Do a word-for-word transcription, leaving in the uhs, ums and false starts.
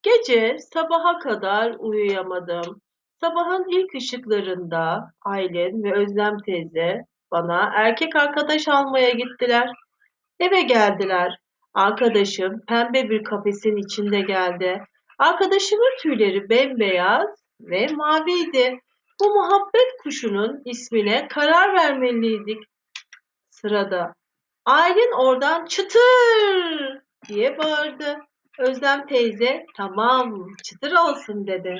Gece sabaha kadar uyuyamadım. Sabahın ilk ışıklarında Aylin ve Özlem teyze bana erkek arkadaş almaya gittiler. Eve geldiler. Arkadaşım pembe bir kafesin içinde geldi. Arkadaşımın tüyleri bembeyaz ve maviydi. Bu muhabbet kuşunun ismine karar vermeliydik. Sırada. Aylin oradan çıtır diye bağırdı. Özlem teyze tamam çıtır olsun dedi.